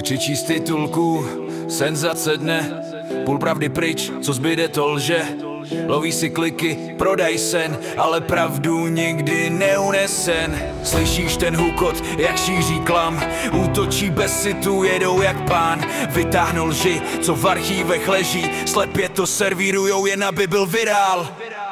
Křičí z titulků, senzace dne, půl pravdy pryč, co zbyde to lže. Loví si kliky, prodaj sen, ale pravdu nikdy neunesen. Slyšíš ten hukot, jak šíří klam, útočí bez citu, jedou jak pán. Vytáhnul lži, co v archívech leží, slepě to servírujou, jen aby byl virál.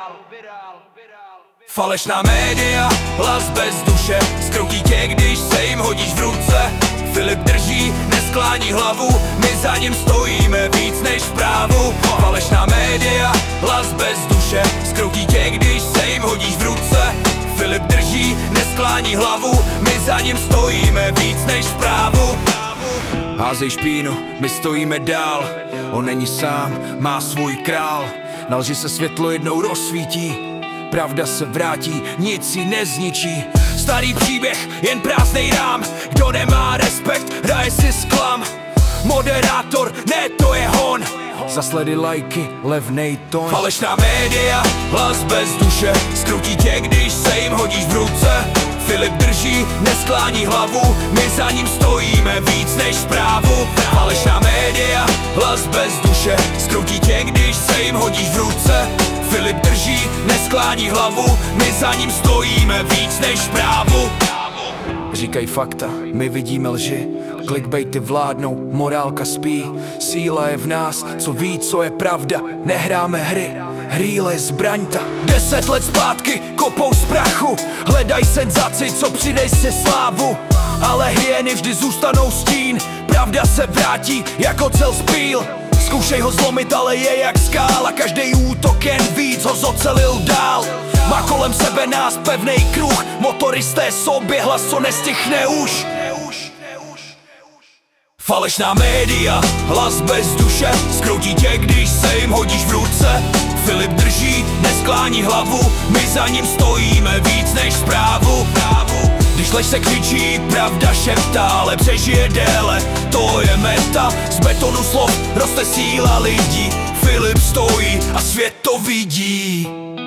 Falešná média, hlas bez duše, skroutí tě, když se jim hodíš v ruce. Filip drží, nesklání hlavu, my za ním stojíme víc než v právu. Falešná média, hlas bez duše, skroutí tě, když se jim hodíš v ruce. Filip drží, nesklání hlavu, my za ním stojíme víc než v právu. Házej špínu, my stojíme dál, on není sám, má svůj král. Na lži se světlo jednou rozsvítí, pravda se vrátí, nic ji nezničí. Starý příběh, jen prázdnej rám, kdo nemá respekt, hraje si sklam. Moderátor, ne, to je hon. Za sledy lajky, levnej tón. Falešná média, hlas bez duše, skroutí tě, když se jim hodíš v ruce. Filip drží, nesklání hlavu, my za ním stojíme víc než zprávu. Falešná média, hlas bez duše, skroutí tě, když se jim hodíš v ruce. Filip drží, nesklání hlavu, my za ním stojíme víc než zprávu. Říkaj fakta, my vidíme lži, clickbaity vládnou, morálka spí. Síla je v nás, co ví, co je pravda, nehráme hry, hrýle zbraňta. 10 let zpátky kopou z prachu, hledaj senzaci, co přidej si slávu. Ale hyeny vždy zůstanou stín, pravda se vrátí jako cel spíl. Zkoušej ho zlomit, ale je jak skála, každej útok jen víc ho zocelil dál. Má kolem sebe nás pevnej kruh, motoristé sobě hlas, co nestichne už. Falešná média, hlas bez duše, skroutí tě, když se jim hodíš v ruce. Filip drží, nesklání hlavu, my za ním stojíme víc než zprávu. Když lež se křičí, pravda šeptá, ale přežije déle, to je meta. Z betonu slov roste síla lidí, Filip stojí a svět to vidí.